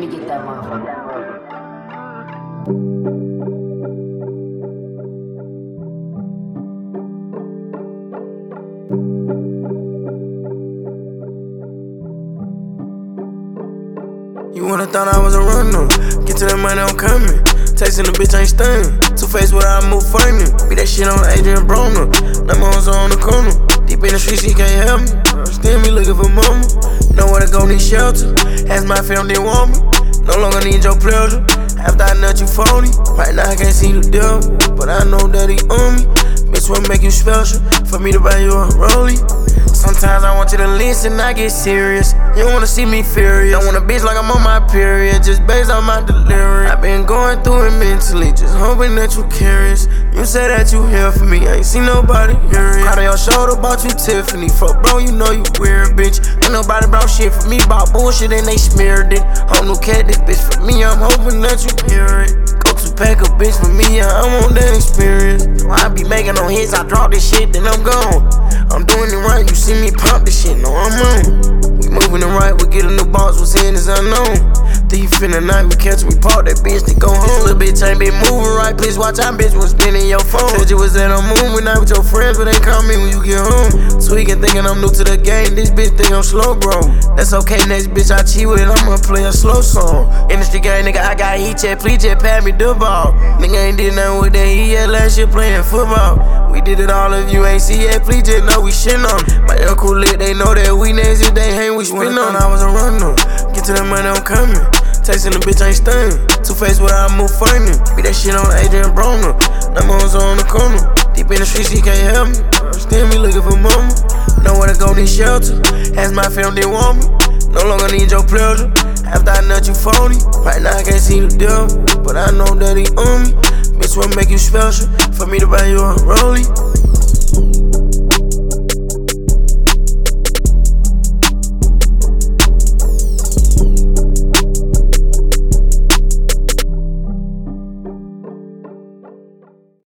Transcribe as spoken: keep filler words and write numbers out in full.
me get that motherfucker. You would've thought I was a runner. Get to that money, I'm coming. Texting the bitch, ain't stunning. Two-Face with I move funny. Be that shit on Adrian Broner. Number one's on the corner. Deep in the streets, she can't help me. Still me looking for mama. Nowhere to go, need shelter. Ask my family, they want me. No longer need your pleasure. After I nut you phony. Right now I can't see the devil, but I know that he on me. Bitch, what make you special? For me to buy you a rollie. Sometimes I want you to listen, I get serious. You don't wanna see me furious. Don't want a bitch like I'm on my period, just based on my delivery. I've been going through it mentally, just hoping that you curious. You say that you here for me, I ain't seen nobody hear it. Out on your shoulder, bought you Tiffany. Fuck bro, you know you weird, bitch. Ain't nobody brought shit for me, bought bullshit and they smeared it. I'm no cat, this bitch for me, I'm hoping that you hear it. Go to pack a bitch for me, yeah, I want that experience. So I be making no hits, I drop this shit, then I'm gone. I'm doing it right, you see me pump this shit, no I'm on. We moving it right, we get a new boss, what's in is unknown. Thief in the night, we catch we park that bitch to go home. Little bitch ain't been moving right, please watch out, bitch was spinning your phone. Said you was at a movie night with your friends, but ain't call me when you get home. Tweaking, thinking I'm new to the game, this bitch think I'm slow, bro. That's okay, next bitch I cheat with, I'ma play a slow song. Industry game, nigga, I got heat check, please just pass me the ball. Nigga ain't did nothing with that, he had last year playing football. We did it all, if you ain't see it, please just know we shit on. My air cool lit, they know that we next, if they hang, we spin on. I was a runner, get to that money, I'm coming. Texting the bitch, ain't stunning. Two-Face with I move funny. Be that shit on Adrian Broner. Number one's on the corner. Deep in the streets, she can't help me. Still me looking for mama. Nowhere to go, need shelter. Ask my family, they want me. No longer need your pleasure. After I nut you phony. Right now I can't see the devil, but I know that he on me. Bitch, what make you special? For me to buy you a rollie.